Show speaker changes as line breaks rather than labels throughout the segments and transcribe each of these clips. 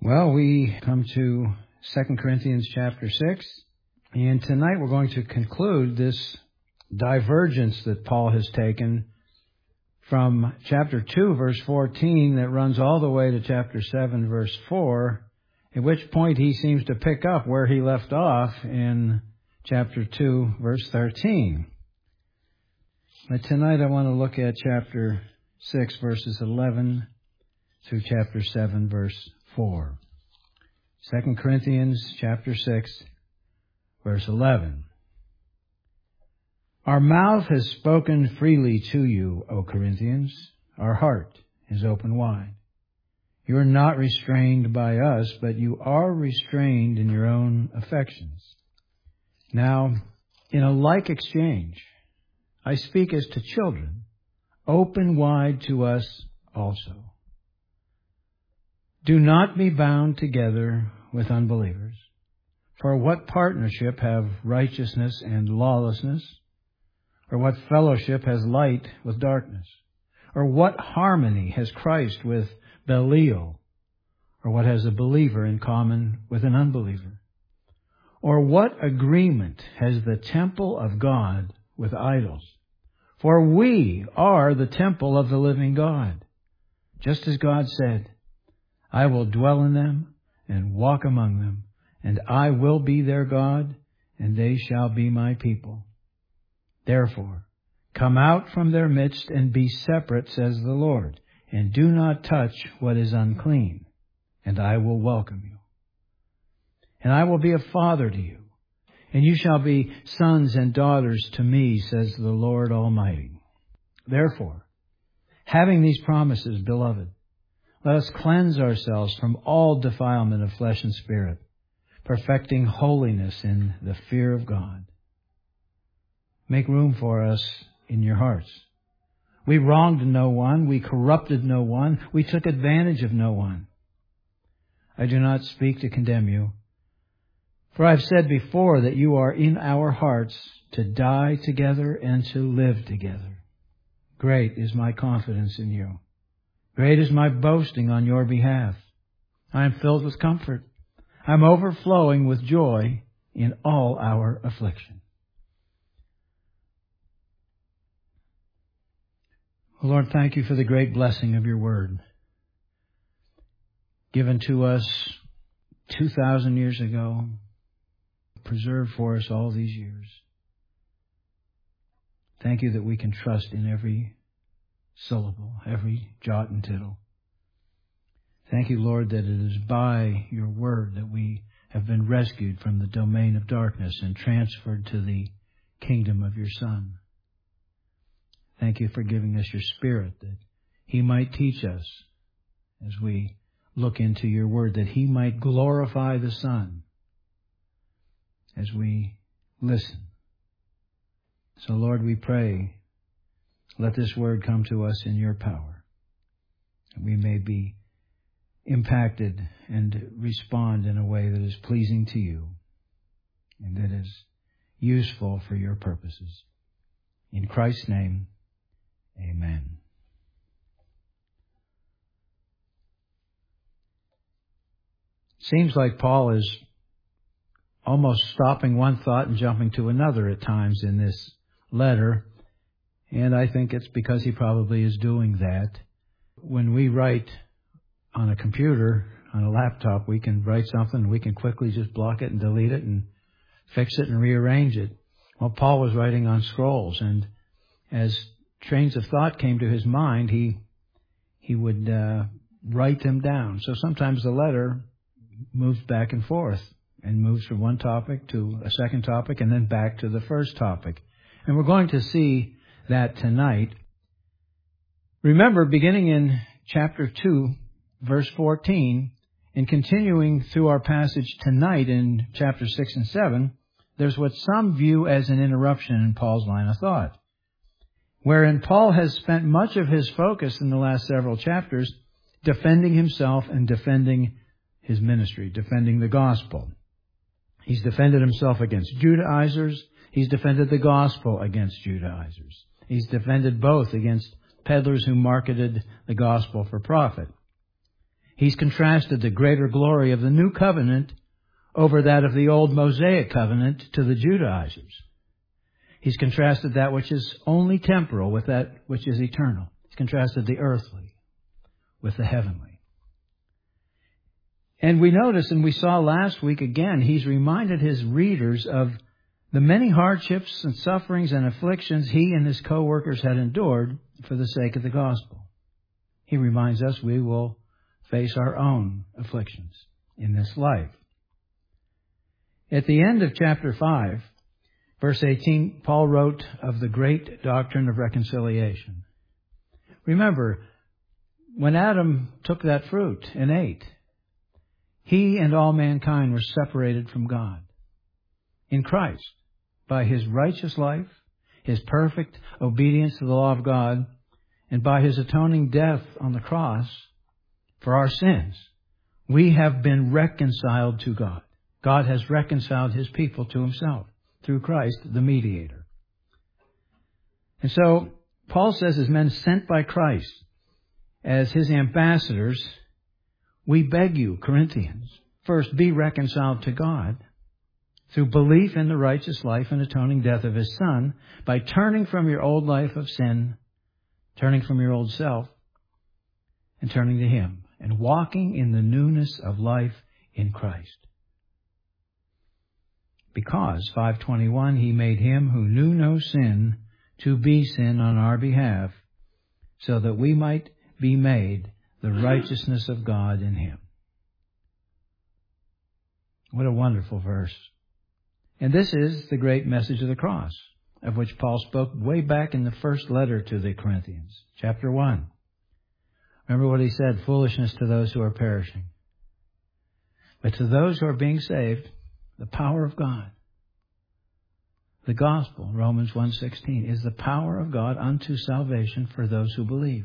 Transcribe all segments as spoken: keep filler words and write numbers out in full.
Well, we come to Second Corinthians chapter six, and tonight we're going to conclude this divergence that Paul has taken from chapter two, verse fourteen, that runs all the way to chapter seven, verse four, at which point he seems to pick up where he left off in chapter two, verse thirteen. But tonight I want to look at chapter six, verses eleven through chapter seven, verse four. Second Corinthians chapter six, verse eleven. Our mouth has spoken freely to you, O Corinthians. Our heart is open wide. You are not restrained by us, but you are restrained in your own affections. Now, in a like exchange, I speak as to children, open wide to us also. Do not be bound together with unbelievers. For what partnership have righteousness and lawlessness? Or what fellowship has light with darkness? Or what harmony has Christ with Belial? Or what has a believer in common with an unbeliever? Or what agreement has the temple of God with idols? For we are the temple of the living God. Just as God said, I will dwell in them and walk among them, and I will be their God, and they shall be my people. Therefore, come out from their midst and be separate, says the Lord, and do not touch what is unclean, and I will welcome you. And I will be a father to you, and you shall be sons and daughters to me, says the Lord Almighty. Therefore, having these promises, beloved, let us cleanse ourselves from all defilement of flesh and spirit, perfecting holiness in the fear of God. Make room for us in your hearts. We wronged no one. We corrupted no one. We took advantage of no one. I do not speak to condemn you, for I have said before that you are in our hearts to die together and to live together. Great is my confidence in you. Great is my boasting on your behalf. I am filled with comfort. I am overflowing with joy in all our affliction. Lord, thank you for the great blessing of your word, given to us two thousand years ago, preserved for us all these years. Thank you that we can trust in every syllable, every jot and tittle. Thank you, Lord, that it is by your word that we have been rescued from the domain of darkness and transferred to the kingdom of your Son. Thank you for giving us your Spirit, that he might teach us as we look into your word, that he might glorify the Son as we listen. So, Lord, we pray, let this word come to us in your power, that we may be impacted and respond in a way that is pleasing to you and that is useful for your purposes. In Christ's name, amen. Seems like Paul is almost stopping one thought and jumping to another at times in this letter. And I think it's because he probably is doing that. When we write on a computer, on a laptop, we can write something and we can quickly just block it and delete it and fix it and rearrange it. Well, Paul was writing on scrolls, and as trains of thought came to his mind, he he would uh, write them down. So sometimes the letter moves back and forth and moves from one topic to a second topic and then back to the first topic. And we're going to see that tonight. Remember, beginning in chapter two, verse fourteen, and continuing through our passage tonight in chapter six and seven, there's what some view as an interruption in Paul's line of thought, wherein Paul has spent much of his focus in the last several chapters defending himself and defending his ministry, defending the gospel. He's defended himself against Judaizers. He's defended the gospel against Judaizers. He's defended both against peddlers who marketed the gospel for profit. He's contrasted the greater glory of the new covenant over that of the old Mosaic covenant to the Judaizers. He's contrasted that which is only temporal with that which is eternal. He's contrasted the earthly with the heavenly. And we notice, and we saw last week again, he's reminded his readers of the many hardships and sufferings and afflictions he and his co-workers had endured for the sake of the gospel. He reminds us we will face our own afflictions in this life. At the end of chapter five, verse eighteen, Paul wrote of the great doctrine of reconciliation. Remember, when Adam took that fruit and ate, he and all mankind were separated from God. In Christ, by his righteous life, his perfect obedience to the law of God, and by his atoning death on the cross for our sins, we have been reconciled to God. God has reconciled his people to himself through Christ, the mediator. And so, Paul says, as men sent by Christ, as his ambassadors, we beg you, Corinthians, first be reconciled to God through belief in the righteous life and atoning death of his Son, by turning from your old life of sin, turning from your old self, and turning to him, and walking in the newness of life in Christ. Because, five twenty-one, he made him who knew no sin to be sin on our behalf, so that we might be made the righteousness of God in him. What a wonderful verse. And this is the great message of the cross, of which Paul spoke way back in the first letter to the Corinthians, chapter one. Remember what he said, foolishness to those who are perishing. But to those who are being saved, the power of God. The gospel, Romans one sixteen, is the power of God unto salvation for those who believe.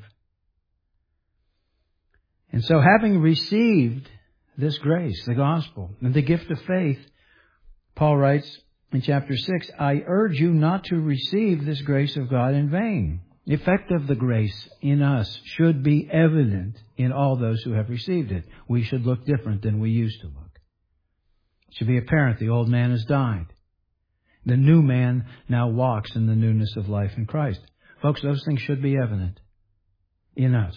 And so having received this grace, the gospel, and the gift of faith, Paul writes in chapter six, I urge you not to receive this grace of God in vain. The effect of the grace in us should be evident in all those who have received it. We should look different than we used to look. It should be apparent the old man has died. The new man now walks in the newness of life in Christ. Folks, those things should be evident in us.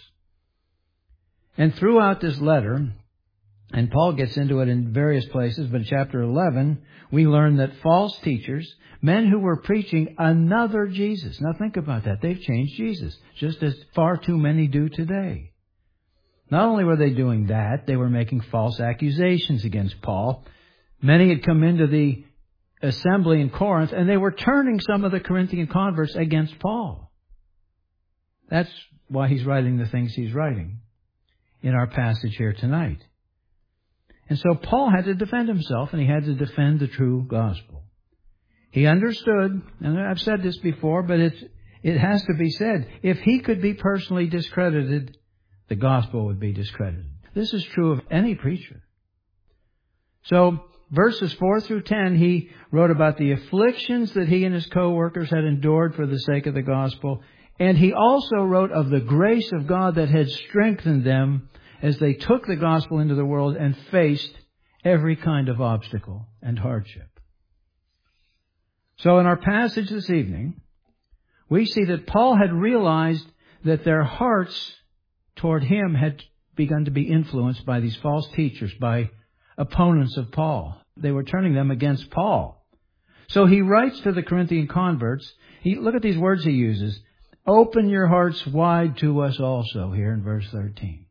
And throughout this letter, and Paul gets into it in various places, but in chapter eleven, we learn that false teachers, men who were preaching another Jesus. Now think about that. They've changed Jesus, just as far too many do today. Not only were they doing that, they were making false accusations against Paul. Many had come into the assembly in Corinth, and they were turning some of the Corinthian converts against Paul. That's why he's writing the things he's writing in our passage here tonight. And so Paul had to defend himself, and he had to defend the true gospel. He understood, and I've said this before, but it's, it has to be said, if he could be personally discredited, the gospel would be discredited. This is true of any preacher. So, verses four through ten, he wrote about the afflictions that he and his co-workers had endured for the sake of the gospel. And he also wrote of the grace of God that had strengthened them as they took the gospel into the world and faced every kind of obstacle and hardship. So in our passage this evening, we see that Paul had realized that their hearts toward him had begun to be influenced by these false teachers, by opponents of Paul. They were turning them against Paul. So he writes to the Corinthian converts. He, look at these words he uses. Open your hearts wide to us also, here in verse thirteen.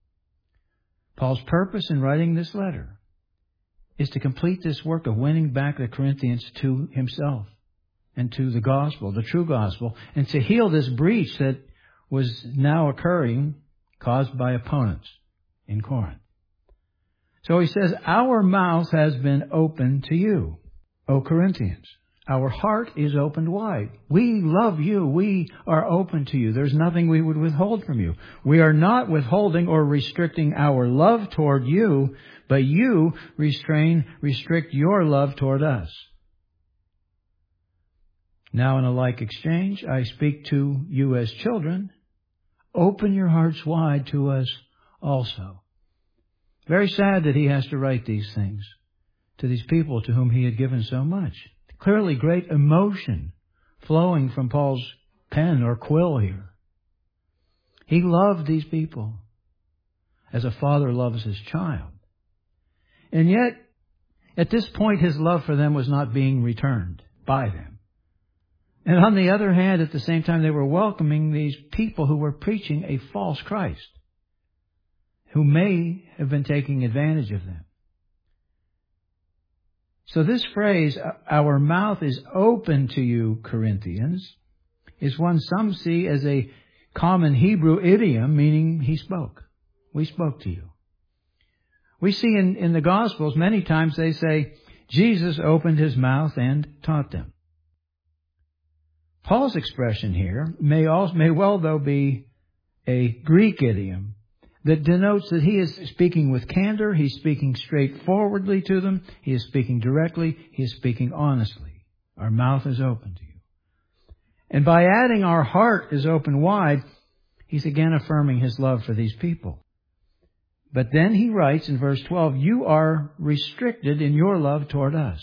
Paul's purpose in writing this letter is to complete this work of winning back the Corinthians to himself and to the gospel, the true gospel, and to heal this breach that was now occurring, caused by opponents in Corinth. So he says, our mouth has been opened to you, O Corinthians. Our heart is opened wide. We love you. We are open to you. There's nothing we would withhold from you. We are not withholding or restricting our love toward you, but you restrain, restrict your love toward us. Now in a like exchange, I speak to you as children. Open your hearts wide to us also. Very sad that he has to write these things to these people to whom he had given so much. Clearly great emotion flowing from Paul's pen or quill here. He loved these people as a father loves his child. And yet, at this point, his love for them was not being returned by them. And on the other hand, at the same time, they were welcoming these people who were preaching a false Christ, who may have been taking advantage of them. So this phrase, our mouth is open to you, Corinthians, is one some see as a common Hebrew idiom, meaning he spoke. We spoke to you. We see in, in the Gospels many times they say, Jesus opened his mouth and taught them. Paul's expression here may also, may well though be a Greek idiom that denotes that he is speaking with candor, he's speaking straightforwardly to them, he is speaking directly, he is speaking honestly. Our mouth is open to you. And by adding our heart is open wide, he's again affirming his love for these people. But then he writes in verse twelve, you are restricted in your love toward us.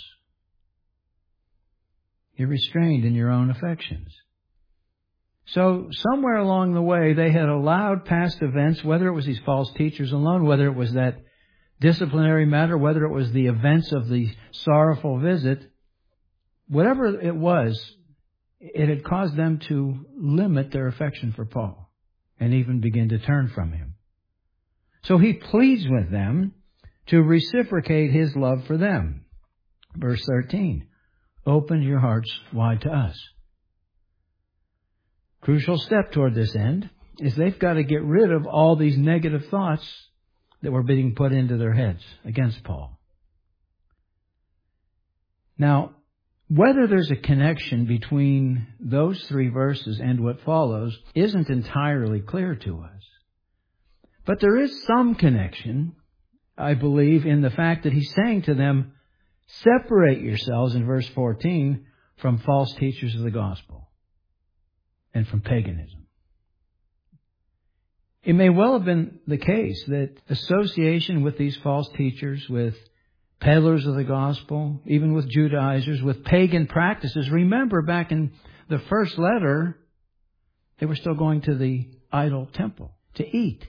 You're restrained in your own affections. So somewhere along the way, they had allowed past events, whether it was these false teachers alone, whether it was that disciplinary matter, whether it was the events of the sorrowful visit, whatever it was, it had caused them to limit their affection for Paul and even begin to turn from him. So he pleads with them to reciprocate his love for them. Verse thirteen, open your hearts wide to us. Crucial step toward this end is they've got to get rid of all these negative thoughts that were being put into their heads against Paul. Now, whether there's a connection between those three verses and what follows isn't entirely clear to us. But there is some connection, I believe, in the fact that he's saying to them, separate yourselves, in verse fourteen, from false teachers of the gospel and from paganism. It may well have been the case that association with these false teachers, with peddlers of the gospel, even with Judaizers, with pagan practices. Remember, back in the first letter, they were still going to the idol temple to eat.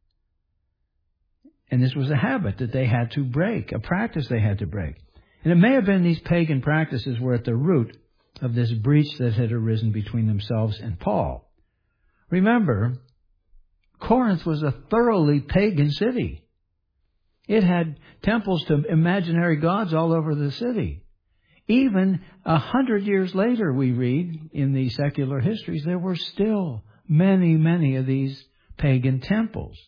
And this was a habit that they had to break, a practice they had to break. And it may have been these pagan practices were at the root of this breach that had arisen between themselves and Paul. Remember, Corinth was a thoroughly pagan city. It had temples to imaginary gods all over the city. Even a hundred years later, we read in the secular histories, there were still many, many of these pagan temples.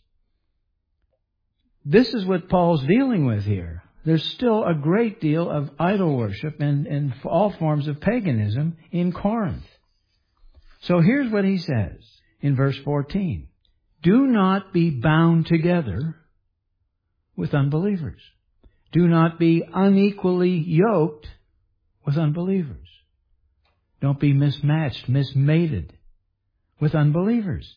This is what Paul's dealing with here. There's still a great deal of idol worship and, and all forms of paganism in Corinth. So here's what he says in verse fourteen. Do not be bound together with unbelievers. Do not be unequally yoked with unbelievers. Don't be mismatched, mismated with unbelievers.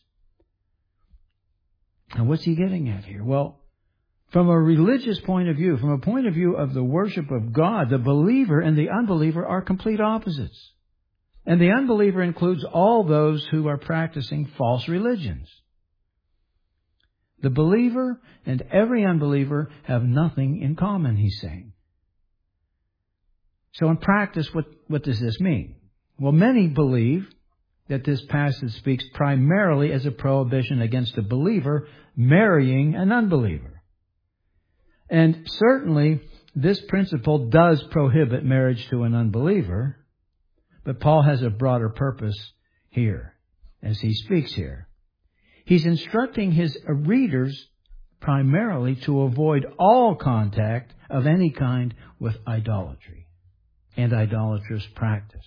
Now what's he getting at here? Well, from a religious point of view, from a point of view of the worship of God, the believer and the unbeliever are complete opposites. And the unbeliever includes all those who are practicing false religions. The believer and every unbeliever have nothing in common, he's saying. So in practice, what, what does this mean? Well, many believe that this passage speaks primarily as a prohibition against a believer marrying an unbeliever. And certainly, this principle does prohibit marriage to an unbeliever, but Paul has a broader purpose here as he speaks here. He's instructing his readers primarily to avoid all contact of any kind with idolatry and idolatrous practice.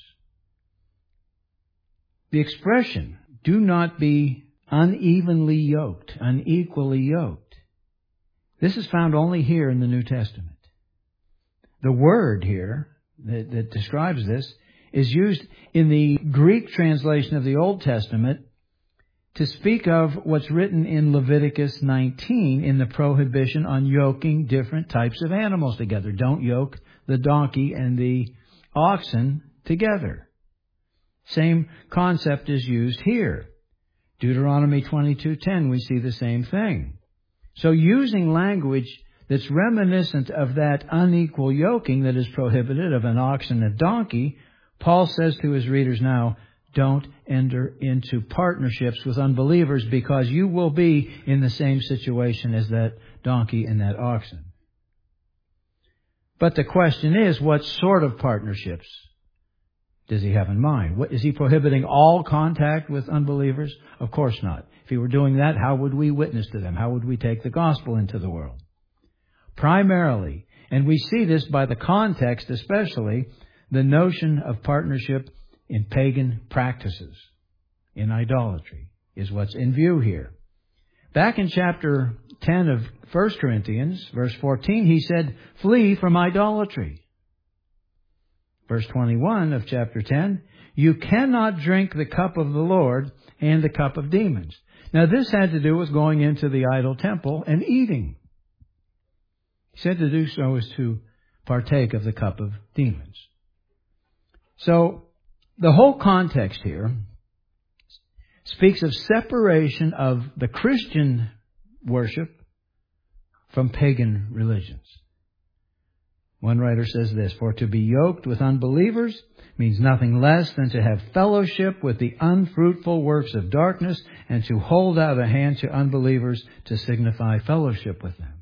The expression, do not be unevenly yoked, unequally yoked, this is found only here in the New Testament. The word here that, that describes this is used in the Greek translation of the Old Testament to speak of what's written in Leviticus nineteen in the prohibition on yoking different types of animals together. Don't yoke the donkey and the oxen together. Same concept is used here. Deuteronomy twenty-two ten, we see the same thing. So using language that's reminiscent of that unequal yoking that is prohibited of an ox and a donkey, Paul says to his readers now, don't enter into partnerships with unbelievers because you will be in the same situation as that donkey and that oxen. But the question is, what sort of partnerships does he have in mind? What, is he prohibiting all contact with unbelievers? Of course not. If he were doing that, how would we witness to them? How would we take the gospel into the world? Primarily, and we see this by the context especially, the notion of partnership in pagan practices, in idolatry, is what's in view here. Back in chapter ten of First Corinthians, verse fourteen, he said, flee from idolatry. Verse twenty-one of chapter ten, you cannot drink the cup of the Lord and the cup of demons. Now this had to do with going into the idol temple and eating. He said to do so is to partake of the cup of demons. So the whole context here speaks of separation of the Christian worship from pagan religions. One writer says this, for to be yoked with unbelievers means nothing less than to have fellowship with the unfruitful works of darkness and to hold out a hand to unbelievers to signify fellowship with them.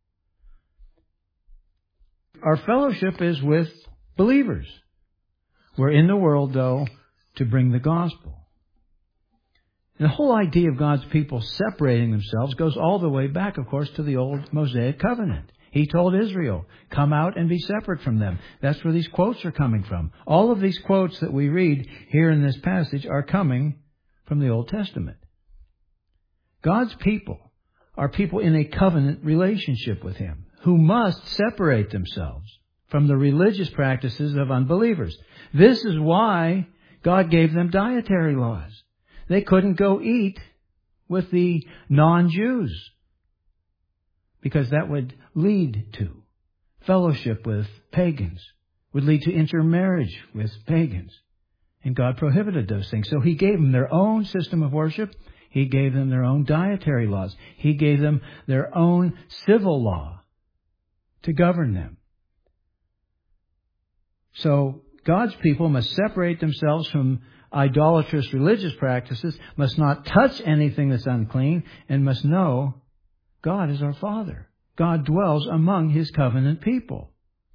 Our fellowship is with believers. We're in the world, though, to bring the gospel. And the whole idea of God's people separating themselves goes all the way back, of course, to the old Mosaic covenant. He told Israel, come out and be separate from them. That's where these quotes are coming from. All of these quotes that we read here in this passage are coming from the Old Testament. God's people are people in a covenant relationship with Him who must separate themselves from the religious practices of unbelievers. This is why God gave them dietary laws. They couldn't go eat with the non-Jews because that would lead to fellowship with pagans, would lead to intermarriage with pagans. And God prohibited those things. So He gave them their own system of worship. He gave them their own dietary laws. He gave them their own civil law to govern them. So God's people must separate themselves from idolatrous religious practices, must not touch anything that's unclean, and must know God is our Father. God dwells among His covenant people.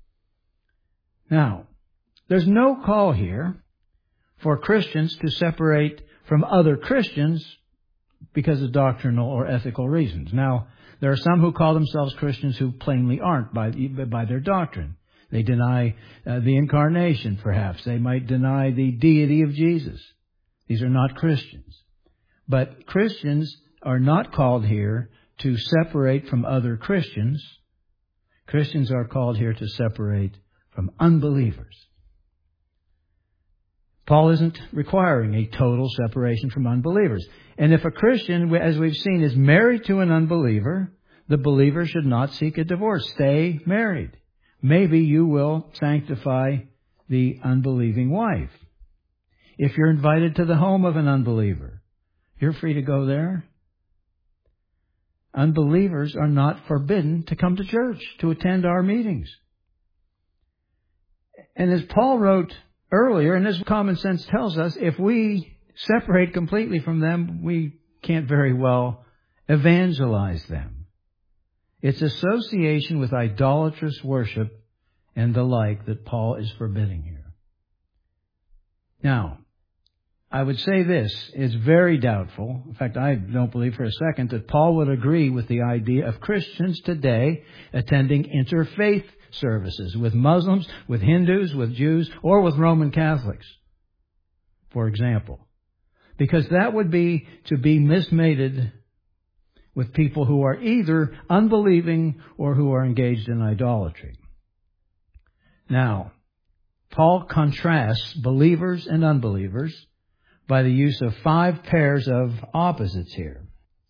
Now, there's no call here for Christians to separate from other Christians because of doctrinal or ethical reasons. Now, there are some who call themselves Christians who plainly aren't by, by their doctrine. They deny uh, the incarnation, perhaps. They might deny the deity of Jesus. These are not Christians. But Christians are not called here to separate from other Christians. Christians are called here to separate from unbelievers. Paul isn't requiring a total separation from unbelievers. And if a Christian, as we've seen, is married to an unbeliever, the believer should not seek a divorce. Stay married. Maybe you will sanctify the unbelieving wife. If you're invited to the home of an unbeliever, you're free to go there. Unbelievers are not forbidden to come to church, to attend our meetings. And as Paul wrote earlier, and as common sense tells us, if we separate completely from them, we can't very well evangelize them. It's association with idolatrous worship and the like that Paul is forbidding here. Now, I would say this, it's very doubtful. In fact, I don't believe for a second that Paul would agree with the idea of Christians today attending interfaith services with Muslims, with Hindus, with Jews, or with Roman Catholics, for example. Because that would be to be mismated with people who are either unbelieving or who are engaged in idolatry. Now, Paul contrasts believers and unbelievers by the use of five pairs of opposites here.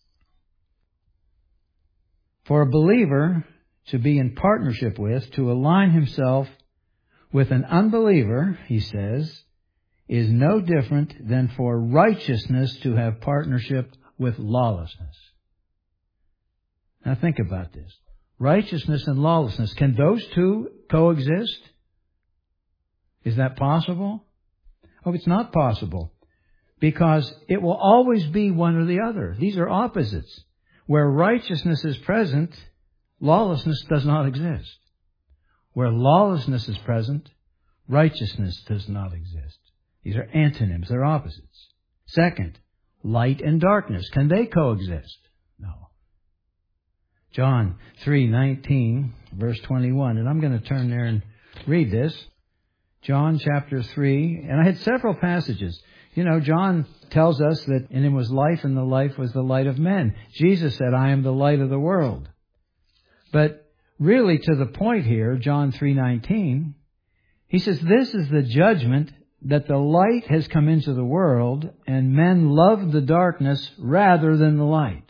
For a believer to be in partnership with, to align himself with an unbeliever, he says, is no different than for righteousness to have partnership with lawlessness. Now think about this. Righteousness and lawlessness, can those two coexist? Is that possible? Oh, it's not possible. Because it will always be one or the other. These are opposites. Where righteousness is present, lawlessness does not exist. Where lawlessness is present, righteousness does not exist. These are antonyms, they're opposites. Second, light and darkness, can they coexist? No. John three nineteen, verse twenty-one, and I'm going to turn there and read this. John chapter three, and I had several passages. You know, John tells us that in him was life, and the life was the light of men. Jesus said, I am the light of the world. But really to the point here, John three nineteen, he says, this is the judgment, that the light has come into the world, and men loved the darkness rather than the light.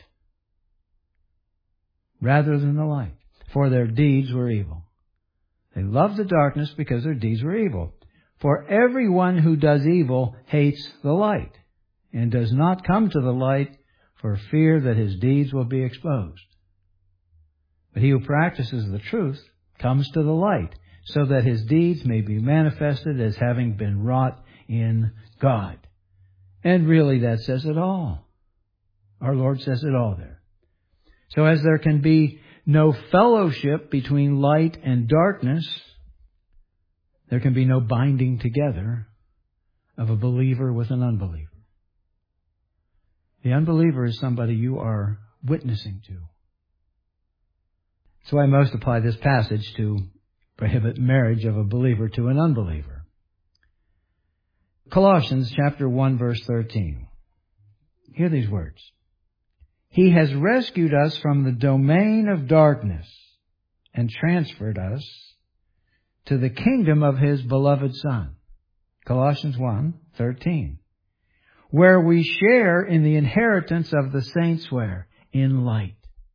Rather than the light. For their deeds were evil. They loved the darkness because their deeds were evil. For everyone who does evil hates the light, and does not come to the light for fear that his deeds will be exposed. But he who practices the truth comes to the light, so that his deeds may be manifested as having been wrought in God. And really that says it all. Our Lord says it all there. So as there can be no fellowship between light and darkness, there can be no binding together of a believer with an unbeliever. The unbeliever is somebody you are witnessing to. So I most apply this passage to prohibit marriage of a believer to an unbeliever. Colossians chapter one verse thirteen. Hear these words. He has rescued us from the domain of darkness and transferred us to the kingdom of His beloved Son. Colossians one thirteen. Where we share in the inheritance of the saints where? In light.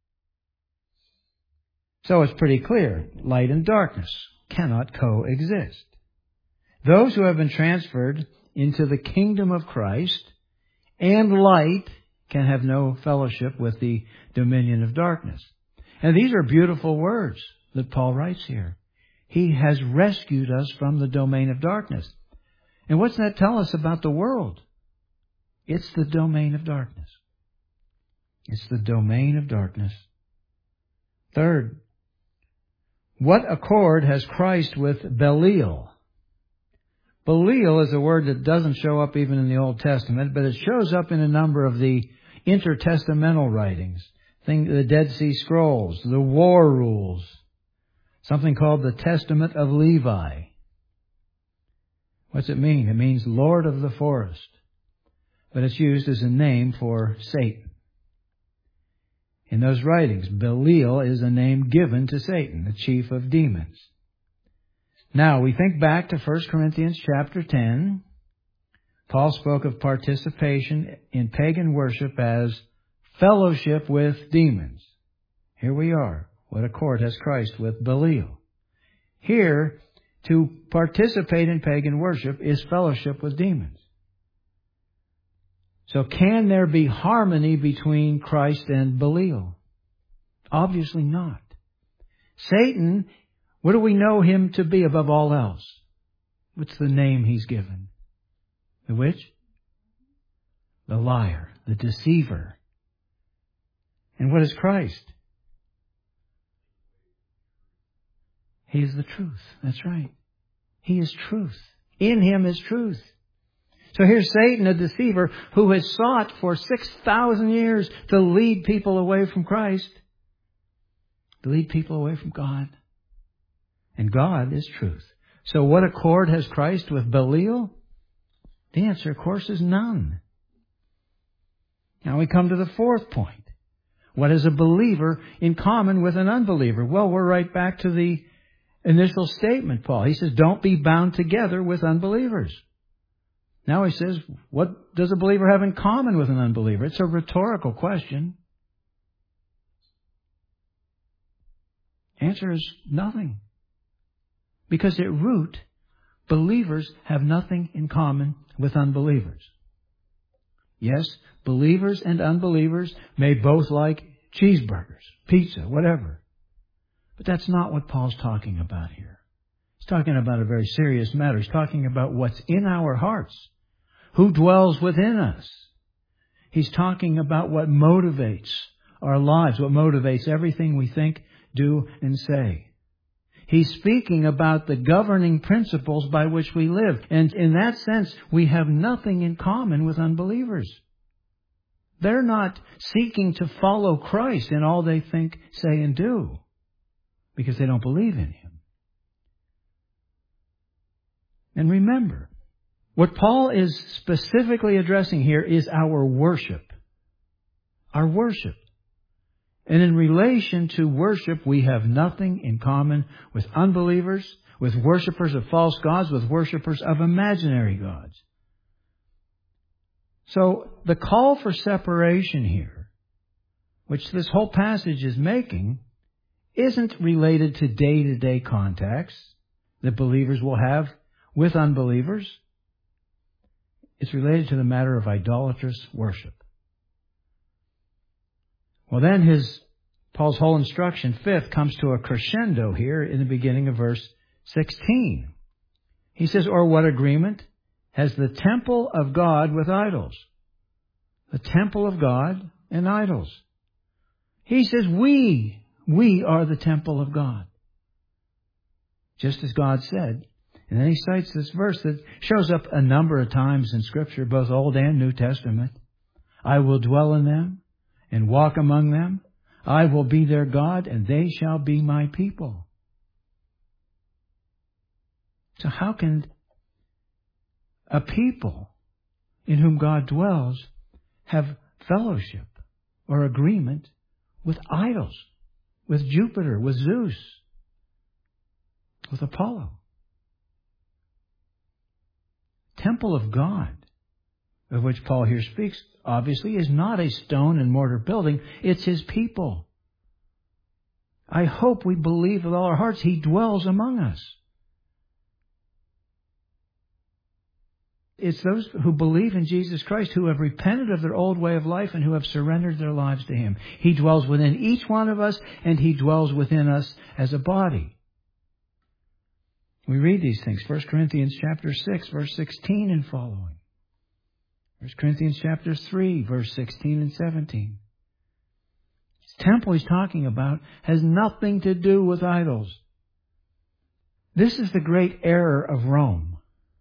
So it's pretty clear. Light and darkness cannot coexist. Those who have been transferred into the kingdom of Christ and light can have no fellowship with the dominion of darkness. And these are beautiful words that Paul writes here. He has rescued us from the domain of darkness. And what's that tell us about the world? It's the domain of darkness. It's the domain of darkness. Third, what accord has Christ with Belial? Belial is a word that doesn't show up even in the Old Testament, but it shows up in a number of the intertestamental writings. Think the Dead Sea Scrolls, the War Rules, something called the Testament of Levi. What's it mean? It means Lord of the Forest. But it's used as a name for Satan. In those writings, Belial is a name given to Satan, the chief of demons. Now, we think back to First Corinthians chapter ten. Paul spoke of participation in pagan worship as fellowship with demons. Here we are. What accord has Christ with Belial? Here, to participate in pagan worship is fellowship with demons. So can there be harmony between Christ and Belial? Obviously not. Satan, what do we know him to be above all else? What's the name he's given? The which? The liar, the deceiver. And what is Christ? He is the truth. That's right. He is truth. In Him is truth. So here's Satan, a deceiver, who has sought for six thousand years to lead people away from Christ, to lead people away from God. And God is truth. So what accord has Christ with Belial? The answer, of course, is none. Now we come to the fourth point. What is a believer in common with an unbeliever? Well, we're right back to the initial statement, Paul. He says, don't be bound together with unbelievers. Now he says, what does a believer have in common with an unbeliever? It's a rhetorical question. Answer is nothing. Because at root, believers have nothing in common with unbelievers. Yes, believers and unbelievers may both like cheeseburgers, pizza, whatever. But that's not what Paul's talking about here. He's talking about a very serious matter. He's talking about what's in our hearts. Who dwells within us? He's talking about what motivates our lives, what motivates everything we think, do, and say. He's speaking about the governing principles by which we live. And in that sense, we have nothing in common with unbelievers. They're not seeking to follow Christ in all they think, say, and do, because they don't believe in Him. And remember, what Paul is specifically addressing here is our worship. Our worship. And in relation to worship, we have nothing in common with unbelievers, with worshipers of false gods, with worshipers of imaginary gods. So the call for separation here, which this whole passage is making, isn't related to day-to-day contacts that believers will have with unbelievers. It's related to the matter of idolatrous worship. Well, then his Paul's whole instruction, fifth, comes to a crescendo here in the beginning of verse sixteen. He says, or what agreement has the temple of God with idols? The temple of God and idols. He says, we, we are the temple of God. Just as God said. And then he cites this verse that shows up a number of times in Scripture, both Old and New Testament. I will dwell in them and walk among them. I will be their God, and they shall be my people. So how can a people in whom God dwells have fellowship or agreement with idols, with Jupiter, with Zeus, with Apollo? Temple of God, of which Paul here speaks, obviously, is not a stone and mortar building. It's His people. I hope we believe with all our hearts He dwells among us. It's those who believe in Jesus Christ, who have repented of their old way of life and who have surrendered their lives to Him. He dwells within each one of us, and He dwells within us as a body. We read these things. First Corinthians chapter six, verse sixteen and following. First Corinthians chapter three, verse sixteen and seventeen. This temple he's talking about has nothing to do with idols. This is the great error of Rome.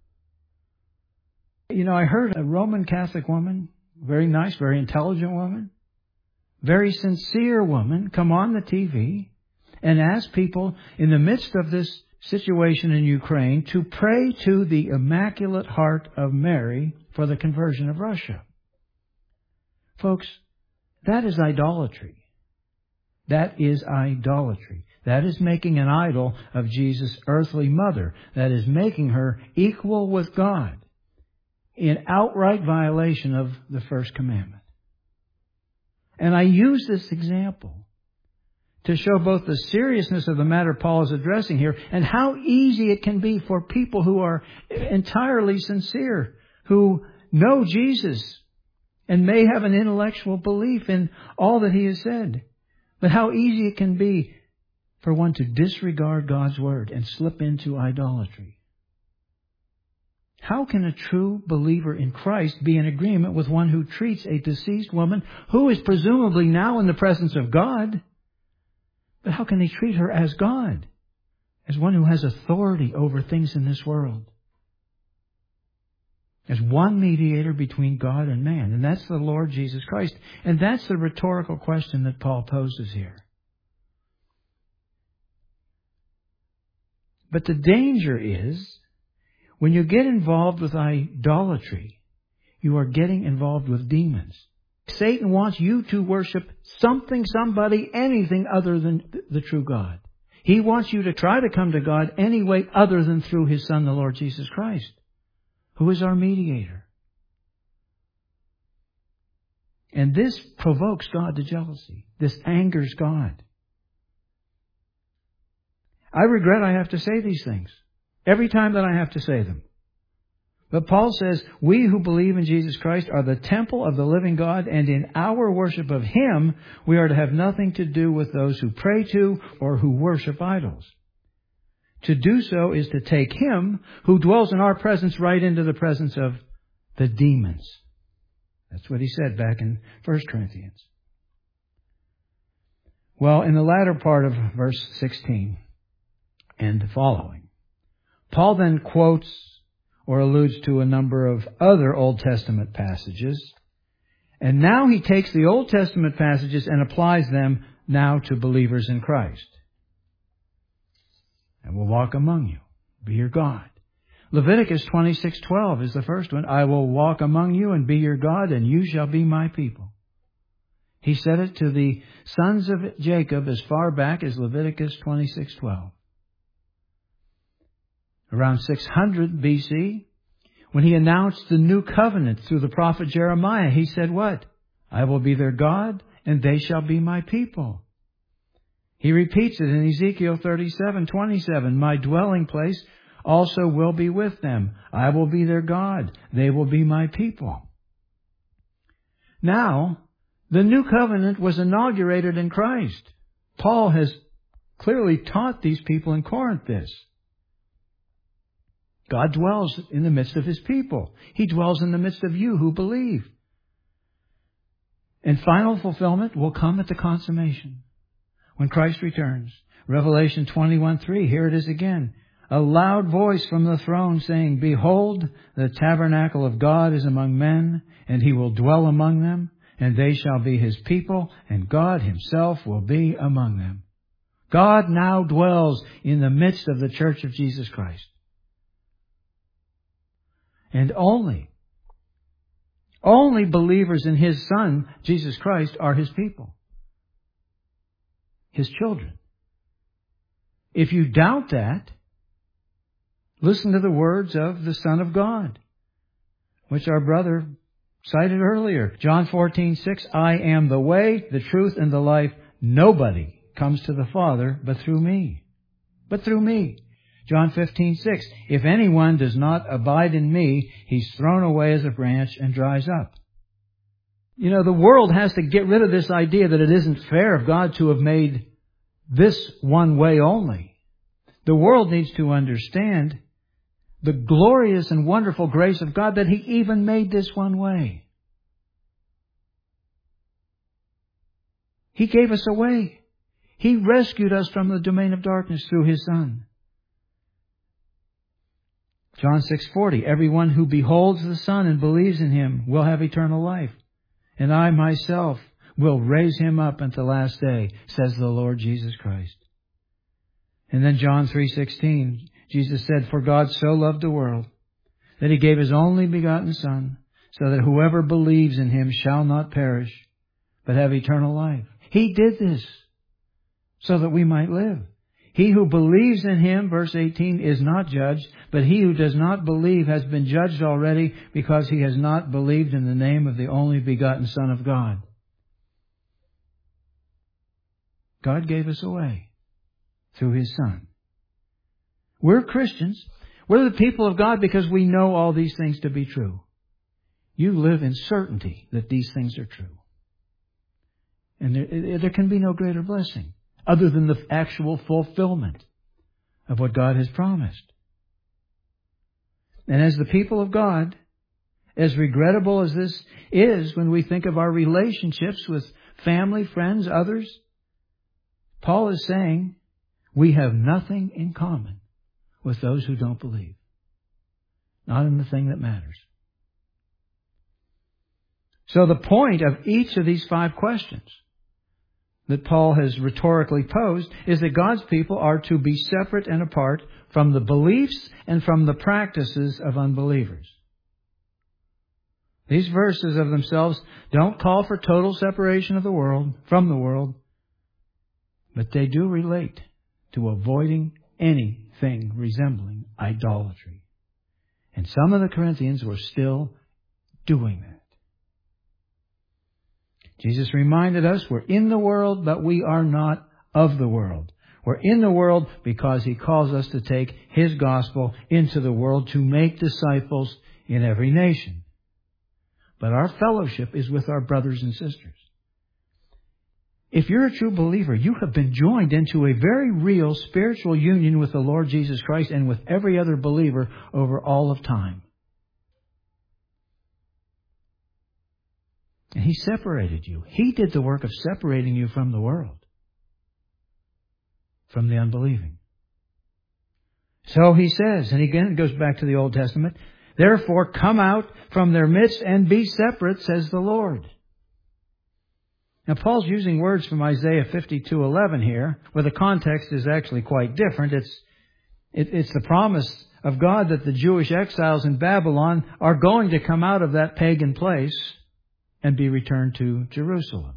You know, I heard a Roman Catholic woman, very nice, very intelligent woman, very sincere woman, come on the T V and ask people in the midst of this situation in Ukraine to pray to the Immaculate Heart of Mary for the conversion of Russia. Folks, that is idolatry. That is idolatry. That is making an idol of Jesus' earthly mother. That is making her equal with God in outright violation of the first commandment. And I use this example to show both the seriousness of the matter Paul is addressing here and how easy it can be for people who are entirely sincere, who know Jesus and may have an intellectual belief in all that He has said. But how easy it can be for one to disregard God's Word and slip into idolatry. How can a true believer in Christ be in agreement with one who treats a deceased woman who is presumably now in the presence of God? But how can they treat her as God? As one who has authority over things in this world? As one mediator between God and man. And that's the Lord Jesus Christ. And that's the rhetorical question that Paul poses here. But the danger is, when you get involved with idolatry, you are getting involved with demons. Satan wants you to worship something, somebody, anything other than the true God. He wants you to try to come to God any way other than through His Son, the Lord Jesus Christ, who is our mediator. And this provokes God to jealousy. This angers God. I regret I have to say these things every time that I have to say them. But Paul says, we who believe in Jesus Christ are the temple of the living God, and in our worship of Him, we are to have nothing to do with those who pray to or who worship idols. To do so is to take Him who dwells in our presence right into the presence of the demons. That's what he said back in First Corinthians. Well, in the latter part of verse sixteen and following, Paul then quotes or alludes to a number of other Old Testament passages. And now he takes the Old Testament passages and applies them now to believers in Christ. And will walk among you, be your God. Leviticus twenty-six twelve is the first one. I will walk among you and be your God, and you shall be my people. He said it to the sons of Jacob as far back as Leviticus twenty-six twelve. Around six hundred B C, when he announced the new covenant through the prophet Jeremiah, he said what? I will be their God, and they shall be my people. He repeats it in Ezekiel thirty-seven twenty-seven. My dwelling place also will be with them. I will be their God. They will be my people. Now, the new covenant was inaugurated in Christ. Paul has clearly taught these people in Corinth this. God dwells in the midst of His people. He dwells in the midst of you who believe. And final fulfillment will come at the consummation, when Christ returns. Revelation twenty-one three, here it is again. A loud voice from the throne saying, Behold, the tabernacle of God is among men, and He will dwell among them, and they shall be His people, and God Himself will be among them. God now dwells in the midst of the church of Jesus Christ. And only, only believers in His Son, Jesus Christ, are His people. His children. If you doubt that, listen to the words of the Son of God, which our brother cited earlier. John fourteen six, I am the way, the truth, and the life. Nobody comes to the Father but through me. But through me. John fifteen six, if anyone does not abide in me, he's thrown away as a branch and dries up. You know, the world has to get rid of this idea that it isn't fair of God to have made this one way only. The world needs to understand the glorious and wonderful grace of God that He even made this one way. He gave us a way. He rescued us from the domain of darkness through His Son. John six forty, everyone who beholds the Son and believes in Him will have eternal life. And I myself will raise him up at the last day, says the Lord Jesus Christ. And then John three sixteen, Jesus said, For God so loved the world that He gave His only begotten Son, so that whoever believes in Him shall not perish, but have eternal life. He did this so that we might live. He who believes in Him, verse eighteen, is not judged, but he who does not believe has been judged already because he has not believed in the name of the only begotten Son of God. God gave us a way through His Son. We're Christians. We're the people of God because we know all these things to be true. You live in certainty that these things are true. And there, there can be no greater blessing other than the actual fulfillment of what God has promised. And as the people of God, as regrettable as this is when we think of our relationships with family, friends, others, Paul is saying we have nothing in common with those who don't believe. Not in the thing that matters. So the point of each of these five questions that Paul has rhetorically posed is that God's people are to be separate and apart from the beliefs and from the practices of unbelievers. These verses of themselves don't call for total separation of the world, from the world, but they do relate to avoiding anything resembling idolatry. And some of the Corinthians were still doing that. Jesus reminded us we're in the world, but we are not of the world. We're in the world because He calls us to take His gospel into the world to make disciples in every nation. But our fellowship is with our brothers and sisters. If you're a true believer, you have been joined into a very real spiritual union with the Lord Jesus Christ and with every other believer over all of time. And He separated you. He did the work of separating you from the world, from the unbelieving. So He says, and again it goes back to the Old Testament, therefore come out from their midst and be separate, says the Lord. Now Paul's using words from Isaiah fifty-two eleven here, where the context is actually quite different. It's, it, it's the promise of God that the Jewish exiles in Babylon are going to come out of that pagan place and be returned to Jerusalem.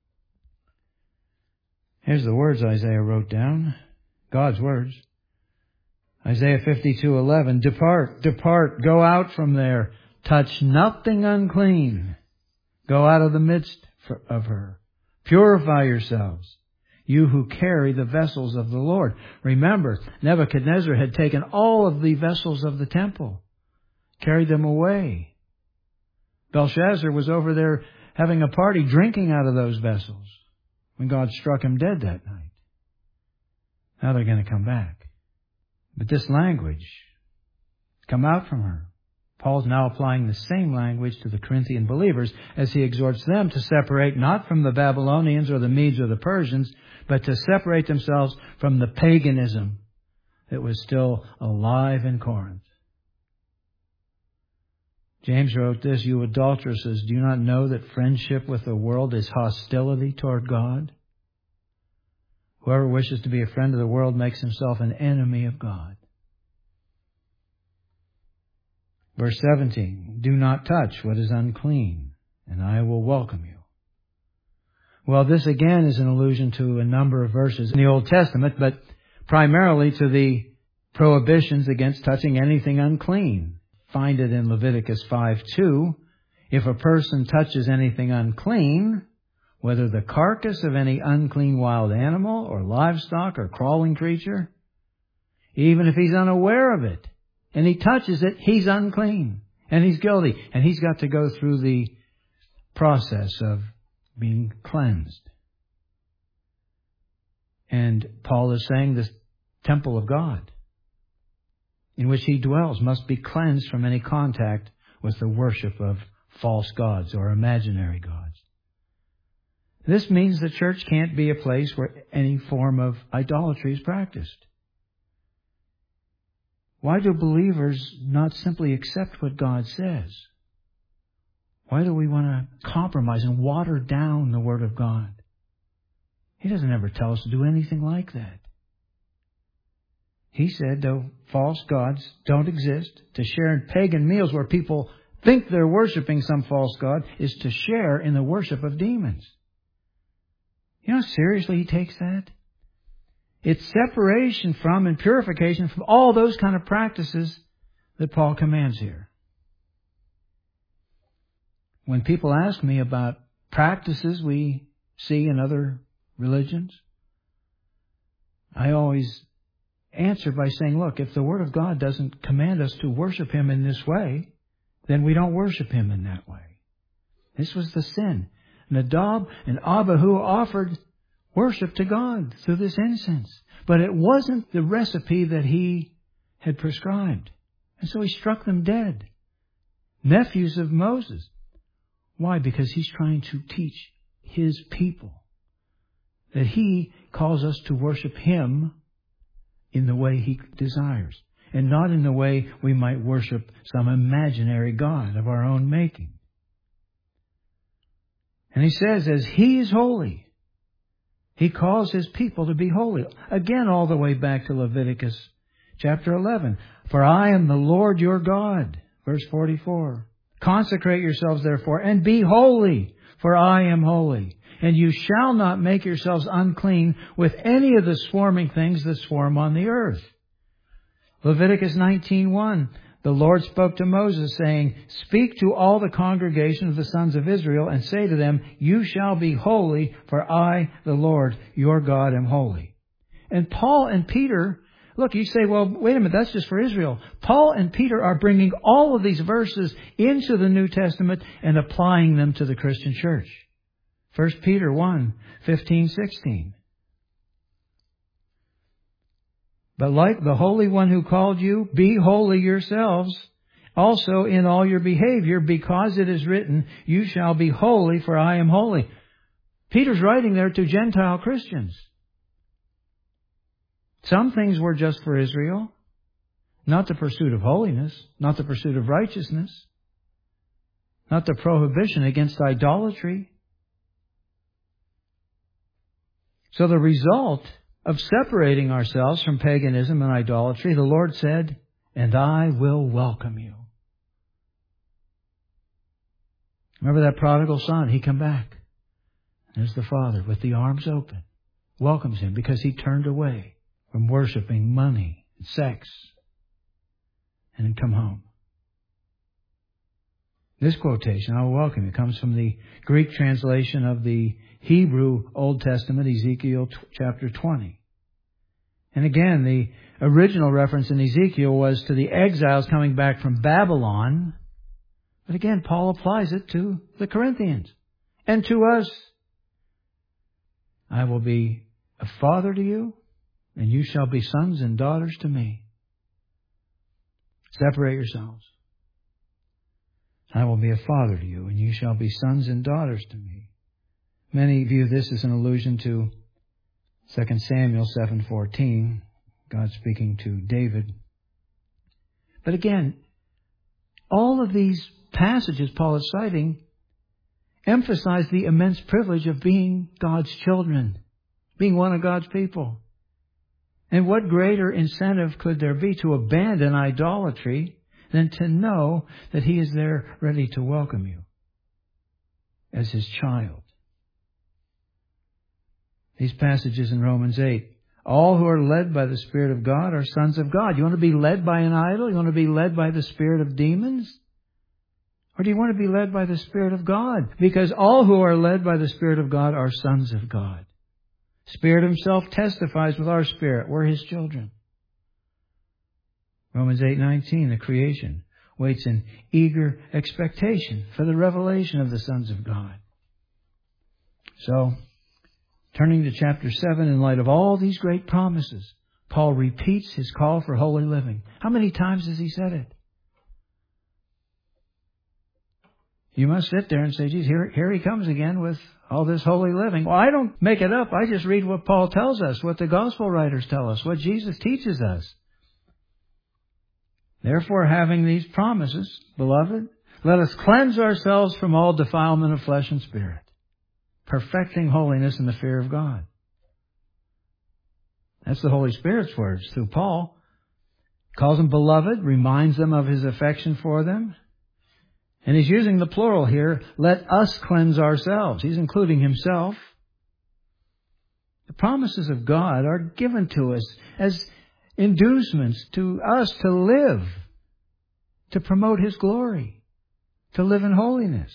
Here's the words Isaiah wrote down. God's words. Isaiah fifty-two eleven. Depart, depart, go out from there. Touch nothing unclean. Go out of the midst of her. Purify yourselves, you who carry the vessels of the Lord. Remember, Nebuchadnezzar had taken all of the vessels of the temple, carried them away. Belshazzar was over there having a party, drinking out of those vessels, when God struck him dead that night. Now they're going to come back. But this language, come out from her. Paul's now applying the same language to the Corinthian believers as he exhorts them to separate not from the Babylonians or the Medes or the Persians, but to separate themselves from the paganism that was still alive in Corinth. James wrote this, you adulteresses, do you not know that friendship with the world is hostility toward God? Whoever wishes to be a friend of the world makes himself an enemy of God. Verse seventeen, do not touch what is unclean, and I will welcome you. Well, this again is an allusion to a number of verses in the Old Testament, but primarily to the prohibitions against touching anything unclean. Find it in Leviticus five two. If a person touches anything unclean, whether the carcass of any unclean wild animal or livestock or crawling creature, even if he's unaware of it, and he touches it, he's unclean and he's guilty. And he's got to go through the process of being cleansed. And Paul is saying this temple of God in which he dwells must be cleansed from any contact with the worship of false gods or imaginary gods. This means the church can't be a place where any form of idolatry is practiced. Why do believers not simply accept what God says? Why do we want to compromise and water down the Word of God? He doesn't ever tell us to do anything like that. He said, though false gods don't exist, to share in pagan meals where people think they're worshiping some false god is to share in the worship of demons. You know how seriously he takes that? It's separation from and purification from all those kind of practices that Paul commands here. When people ask me about practices we see in other religions, I always answer by saying, look, if the Word of God doesn't command us to worship Him in this way, then we don't worship Him in that way. This was the sin. Nadab and Abihu offered worship to God through this incense. But it wasn't the recipe that he had prescribed. And so he struck them dead. Nephews of Moses. Why? Because he's trying to teach his people that he calls us to worship him in the way he desires, and not in the way we might worship some imaginary god of our own making. And he says, as he is holy, he calls his people to be holy. Again, all the way back to Leviticus chapter eleven. For I am the Lord your God. Verse forty-four. Consecrate yourselves therefore and be holy, for I am holy. And you shall not make yourselves unclean with any of the swarming things that swarm on the earth. Leviticus nineteen one. the Lord spoke to Moses, saying, "Speak to all the congregation of the sons of Israel, and say to them, you shall be holy, for I, the Lord, your God, am holy." And Paul and Peter, look, you say, well, wait a minute, that's just for Israel. Paul and Peter are bringing all of these verses into the New Testament and applying them to the Christian church. First Peter one, fifteen, sixteen. "But like the Holy One who called you, be holy yourselves also in all your behavior, because it is written, you shall be holy, for I am holy." Peter's writing there to Gentile Christians. Some things were just for Israel, not the pursuit of holiness, not the pursuit of righteousness, not the prohibition against idolatry. So the result of separating ourselves from paganism and idolatry, the Lord said, "And I will welcome you." Remember that prodigal son? He come back. There's the father with the arms open. Welcomes him because he turned away from worshiping money and sex and then come home. This quotation, "I will welcome you," comes from the Greek translation of the Hebrew Old Testament, Ezekiel chapter twenty. And again, the original reference in Ezekiel was to the exiles coming back from Babylon. But again, Paul applies it to the Corinthians and to us. "I will be a father to you, and you shall be sons and daughters to me." Separate yourselves. "I will be a father to you, and you shall be sons and daughters to me." Many view this as an allusion to Second Samuel seven fourteen, God speaking to David. But again, all of these passages Paul is citing emphasize the immense privilege of being God's children, being one of God's people. And what greater incentive could there be to abandon idolatry than to know that He is there ready to welcome you as His child? These passages in Romans eight, all who are led by the Spirit of God are sons of God. You want to be led by an idol? You want to be led by the spirit of demons? Or do you want to be led by the Spirit of God? Because all who are led by the Spirit of God are sons of God. Spirit Himself testifies with our spirit. We're His children. Romans eight nineteen, the creation waits in eager expectation for the revelation of the sons of God. So, turning to chapter seven, in light of all these great promises, Paul repeats his call for holy living. How many times has he said it? You must sit there and say, geez, here, here he comes again with all this holy living. Well, I don't make it up. I just read what Paul tells us, what the gospel writers tell us, what Jesus teaches us. Therefore, having these promises, beloved, let us cleanse ourselves from all defilement of flesh and spirit, perfecting holiness in the fear of God. That's the Holy Spirit's words through Paul. Calls them beloved, reminds them of His affection for them. And he's using the plural here. Let us cleanse ourselves. He's including himself. The promises of God are given to us as inducements to us to live, to promote His glory, to live in holiness.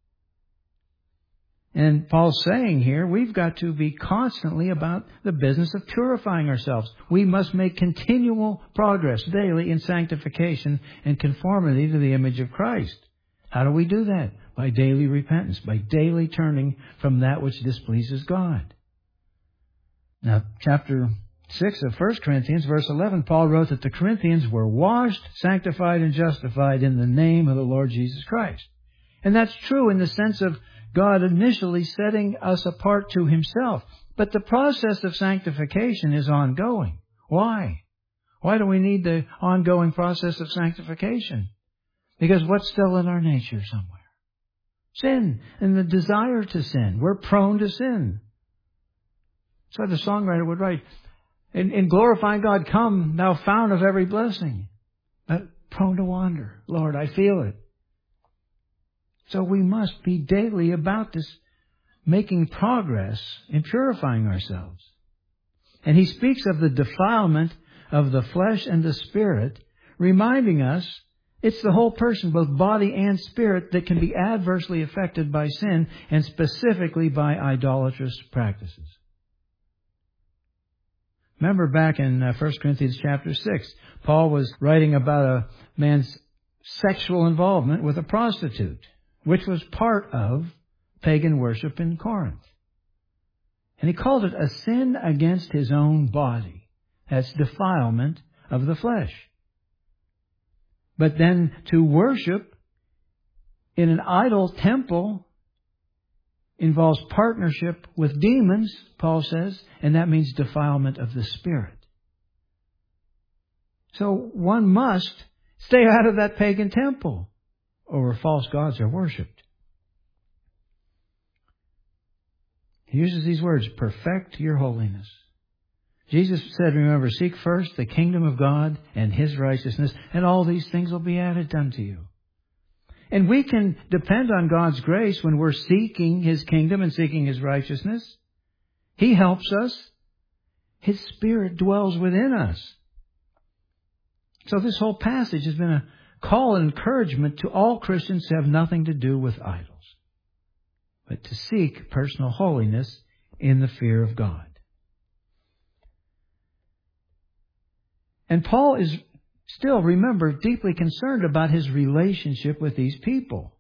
And Paul's saying here, we've got to be constantly about the business of purifying ourselves. We must make continual progress daily in sanctification and conformity to the image of Christ. How do we do that? By daily repentance, by daily turning from that which displeases God. Now, chapter six of First Corinthians, verse eleven, Paul wrote that the Corinthians were washed, sanctified, and justified in the name of the Lord Jesus Christ. And that's true in the sense of God initially setting us apart to Himself. But the process of sanctification is ongoing. Why? Why do we need the ongoing process of sanctification? Because what's still in our nature somewhere? Sin and the desire to sin. We're prone to sin. So the songwriter would write, in, in glorifying God, come, thou fount of every blessing. But prone to wander. Lord, I feel it. So we must be daily about this, making progress in purifying ourselves. And he speaks of the defilement of the flesh and the spirit, reminding us It's the whole person, both body and spirit, that can be adversely affected by sin, and specifically by idolatrous practices. Remember back in uh, First Corinthians chapter six, Paul was writing about a man's sexual involvement with a prostitute, which was part of pagan worship in Corinth. And he called it a sin against his own body. That's defilement of the flesh. But then to worship in an idol temple involves partnership with demons, Paul says, and that means defilement of the spirit. So one must stay out of that pagan temple, or where false gods are worshipped. He uses these words, perfect your holiness. Jesus said, remember, seek first the kingdom of God and His righteousness, and all these things will be added unto you. And we can depend on God's grace when we're seeking His kingdom and seeking His righteousness. He helps us. His Spirit dwells within us. So this whole passage has been a call and encouragement to all Christians to have nothing to do with idols, but to seek personal holiness in the fear of God. And Paul is still, remember, deeply concerned about his relationship with these people.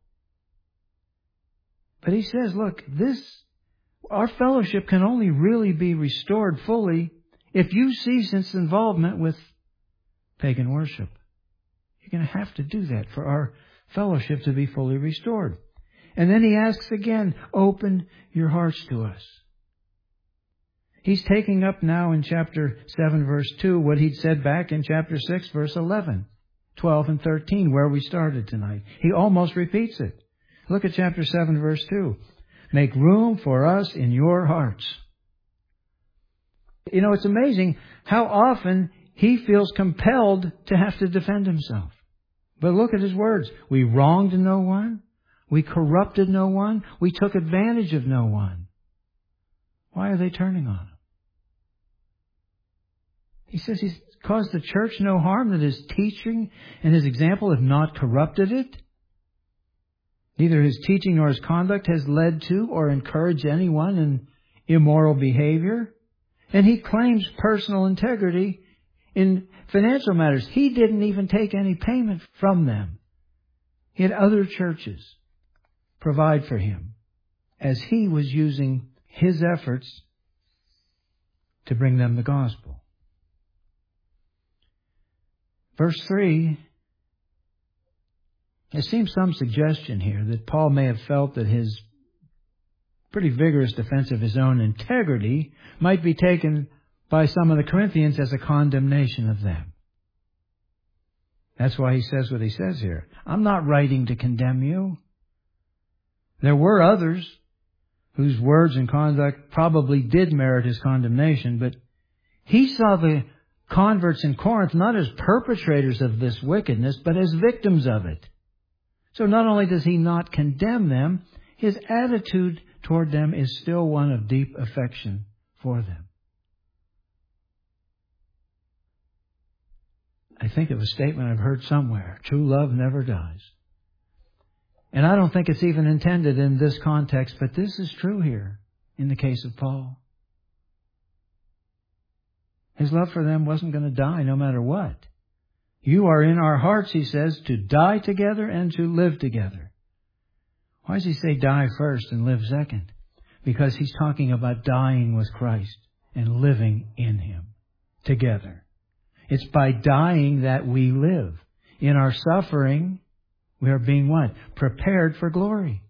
But he says, look, this, our fellowship can only really be restored fully if you cease its involvement with pagan worship. You're going to have to do that for our fellowship to be fully restored. And then he asks again, open your hearts to us. He's taking up now in chapter seven, verse two, what he'd said back in chapter six, verse eleven, twelve, and thirteen, where we started tonight. He almost repeats it. Look at chapter seven, verse two. Make room for us in your hearts. You know, it's amazing how often he feels compelled to have to defend himself. But look at his words. We wronged no one. We corrupted no one. We took advantage of no one. Why are they turning on him? He says he's caused the church no harm, that his teaching and his example have not corrupted it. Neither his teaching nor his conduct has led to or encouraged anyone in immoral behavior. And he claims personal integrity in financial matters. He didn't even take any payment from them. He had other churches provide for him as he was using his efforts to bring them the gospel. Verse three, there seems some suggestion here that Paul may have felt that his pretty vigorous defense of his own integrity might be taken by some of the Corinthians as a condemnation of them. That's why he says what he says here. I'm not writing to condemn you. There were others whose words and conduct probably did merit his condemnation, but he saw the converts in Corinth not as perpetrators of this wickedness, but as victims of it. So not only does he not condemn them, his attitude toward them is still one of deep affection for them. I think of a statement I've heard somewhere, true love never dies. And I don't think it's even intended in this context, but this is true here in the case of Paul. His love for them wasn't going to die no matter what. You are in our hearts, he says, to die together and to live together. Why does he say die first and live second? Because he's talking about dying with Christ and living in Him together. It's by dying that we live. In our suffering, we are being what? Prepared for glory.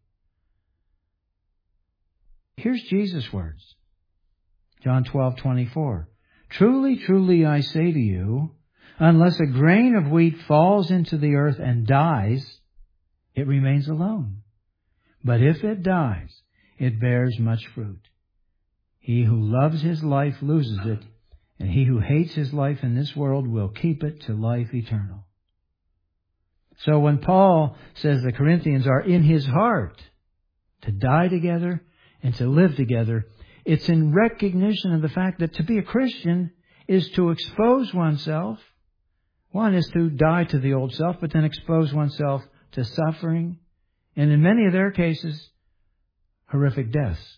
Here's Jesus' words. John twelve twenty-four. Truly, truly, I say to you, unless a grain of wheat falls into the earth and dies, it remains alone. But if it dies, it bears much fruit. He who loves his life loses it, and he who hates his life in this world will keep it to life eternal. So when Paul says the Corinthians are in his heart to die together and to live together, it's in recognition of the fact that to be a Christian is to expose oneself One is to die to the old self, but then expose oneself to suffering, and in many of their cases, horrific deaths.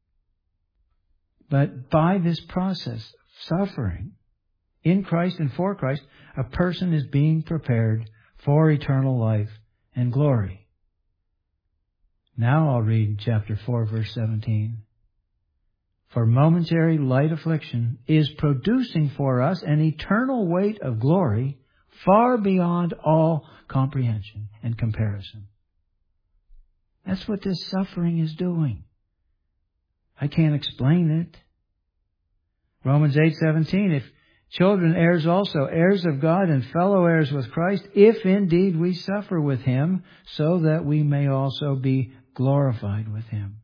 But by this process of suffering, in Christ and for Christ, a person is being prepared for eternal life and glory. Now I'll read chapter four, verse seventeen. For momentary light affliction is producing for us an eternal weight of glory far beyond all comprehension and comparison. That's what this suffering is doing. I can't explain it. Romans eight seventeen, if children, heirs also, heirs of God and fellow heirs with Christ, if indeed we suffer with Him, so that we may also be glorified with Him.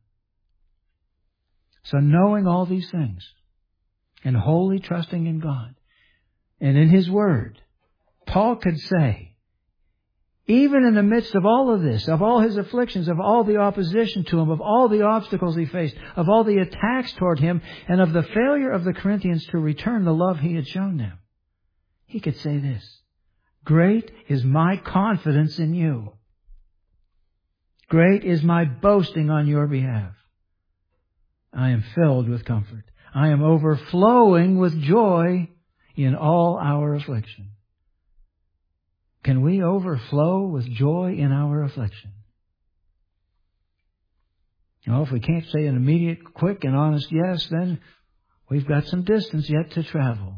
So knowing all these things, and wholly trusting in God, and in His Word, Paul could say, even in the midst of all of this, of all his afflictions, of all the opposition to him, of all the obstacles he faced, of all the attacks toward him, and of the failure of the Corinthians to return the love he had shown them, he could say this, great is my confidence in you. Great is my boasting on your behalf. I am filled with comfort. I am overflowing with joy in all our affliction. Can we overflow with joy in our affliction? Well, if we can't say an immediate, quick, and honest yes, then we've got some distance yet to travel.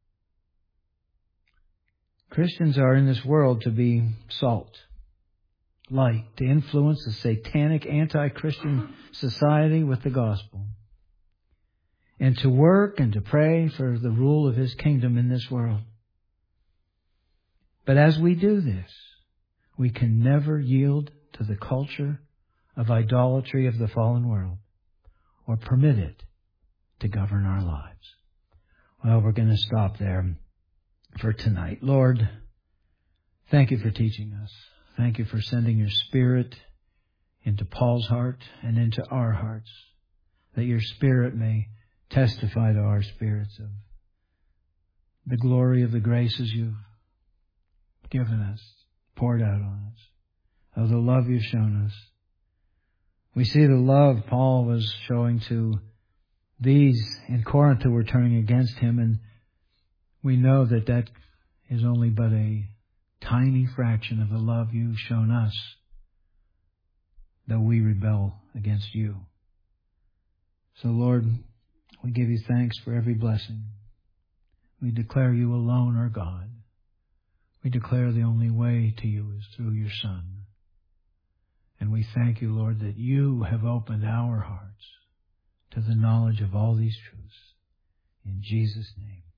Christians are in this world to be salt, light, to influence the satanic anti-Christian society with the gospel, and to work and to pray for the rule of His kingdom in this world. But as we do this, we can never yield to the culture of idolatry of the fallen world or permit it to govern our lives. Well, we're going to stop there for tonight. Lord, thank You for teaching us. Thank You for sending Your Spirit into Paul's heart and into our hearts, that Your Spirit may testify to our spirits of the glory of the graces You've given us, poured out on us, of the love You've shown us. We see the love Paul was showing to these in Corinth who were turning against him, and we know that that is only but a tiny fraction of the love You've shown us, though we rebel against You. So, Lord, we give You thanks for every blessing. We declare You alone are God. We declare the only way to You is through Your Son. And we thank You, Lord, that You have opened our hearts to the knowledge of all these truths. In Jesus' name.